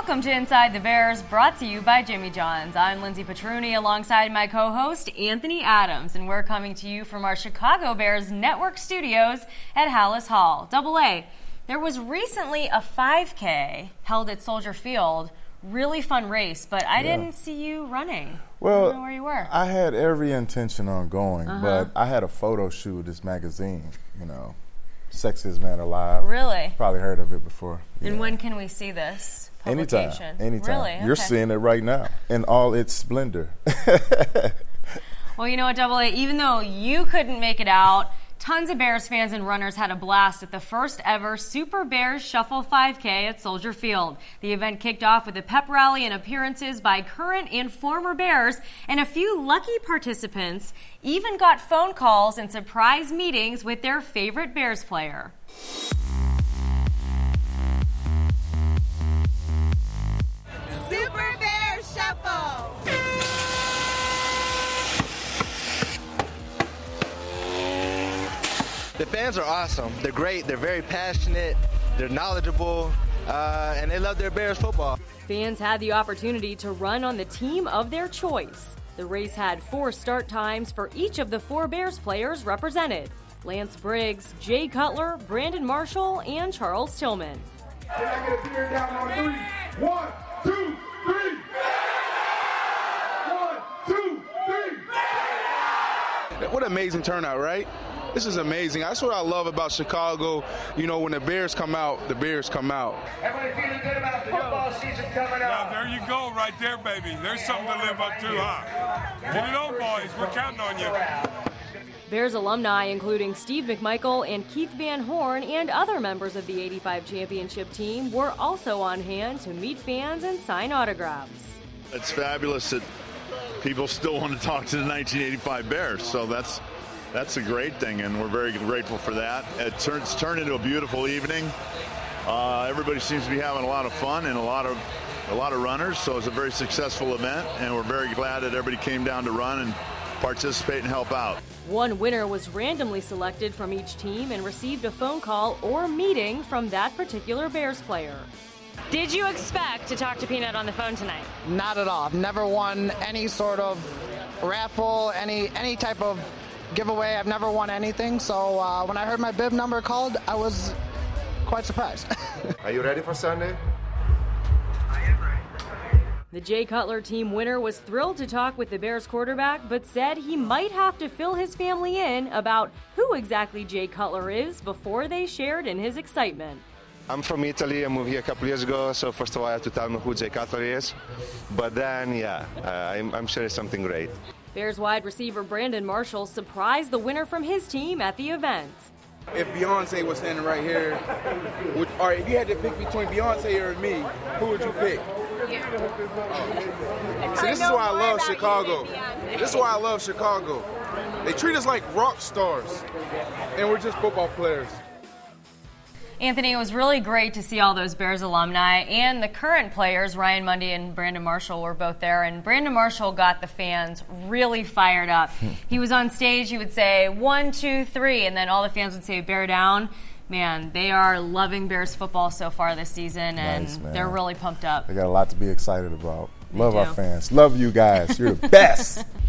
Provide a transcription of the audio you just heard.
Welcome to Inside the Bears, brought to you by Jimmy John's. I'm Lindsay Petruni alongside my co-host Anthony Adams, and we're coming to you from our Chicago Bears Network studios at Halas Hall. AA, there was recently a 5K held at Soldier Field. Really fun race, but I didn't see you running. Well, I don't know where you were. I had every intention on going, but I had a photo shoot with this magazine, Sexiest Man Alive. Really? Probably heard of it before. And when can we see this publication? Anytime. Really? Okay. You're seeing it right now in all its splendor. Well, you know what, AA, even though you couldn't make it out, tons of Bears fans and runners had a blast at the first ever Super Bears Shuffle 5K at Soldier Field. The event kicked off with a pep rally and appearances by current and former Bears, and a few lucky participants even got phone calls and surprise meetings with their favorite Bears player. Super Bears Shuffle! The fans are awesome. They're great. They're very passionate. They're knowledgeable. And they love their Bears football. Fans had the opportunity to run on the team of their choice. The race had 4 start times for each of the 4 Bears players represented: Lance Briggs, Jay Cutler, Brandon Marshall, and Charles Tillman. Can I get a beer down on 3? 1, 2, 3! 1, 2, 3! What an amazing turnout, right? This is amazing. That's what I love about Chicago. When the Bears come out, the Bears come out. Everybody feeling good about the football season coming up? There you go, right there, baby. There's something to live up to, huh? Get it on, boys. We're counting on you. Bears alumni, including Steve McMichael and Keith Van Horn and other members of the '85 championship team, were also on hand to meet fans and sign autographs. It's fabulous that people still want to talk to the 1985 Bears, so that's a great thing, and we're very grateful for that. It's turned into a beautiful evening. Everybody seems to be having a lot of fun and a lot of runners, so it's a very successful event, and we're very glad that everybody came down to run and participate and help out. One winner was randomly selected from each team and received a phone call or meeting from that particular Bears player. Did you expect to talk to Peanut on the phone tonight? Not at all. I've never won any sort of raffle, any type of giveaway. I've never won anything, so when I heard my bib number called, I was quite surprised. Are you ready for Sunday? The Jay Cutler team winner was thrilled to talk with the Bears quarterback, but said he might have to fill his family in about who exactly Jay Cutler is before they shared in his excitement. I'm from Italy. I moved here a couple years ago, so first of all I have to tell them who Jay Cutler is. But then, I'm sure it's something great. Bears wide receiver Brandon Marshall surprised the winner from his team at the event. If Beyonce was standing right here, or if you had to pick between Beyonce or me, who would you pick? See, this is why I love Chicago. This is why I love Chicago. They treat us like rock stars, and we're just football players. Anthony, it was really great to see all those Bears alumni and the current players. Ryan Mundy and Brandon Marshall were both there, and Brandon Marshall got the fans really fired up. He was on stage, he would say 1, 2, 3, and then all the fans would say bear down. Man, they are loving Bears football so far this season, and they're really pumped up. They got a lot to be excited about. Love our fans. Love you guys. You're the best.